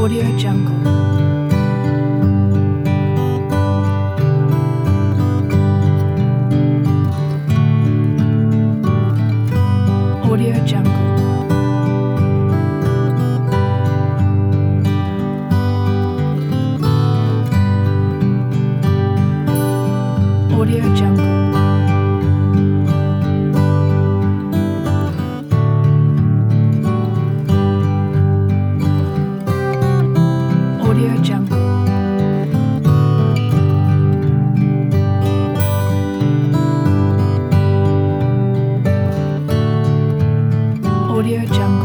Audio Jungle. Audio Jungle. Audio Jungle. Audio Jungle. Audio Jungle.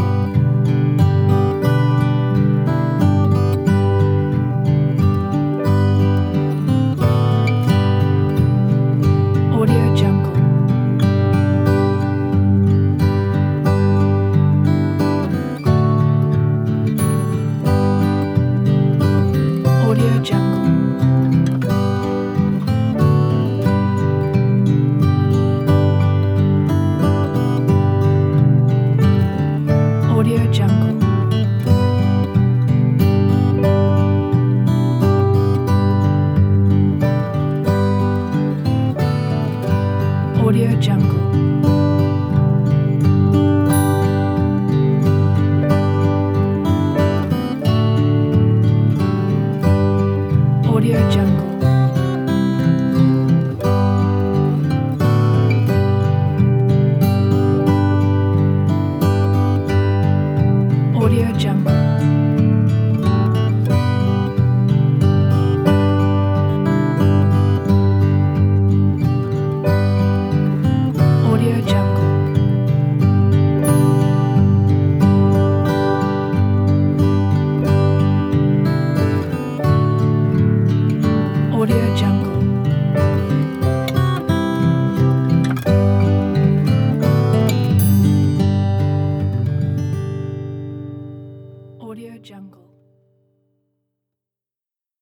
Audio Jungle. Audio Jungle. Audio Jungle. Audio Jungle. Audio Jungle. Audio Jungle. Audio Jungle. Audio Jungle. Audio Jungle.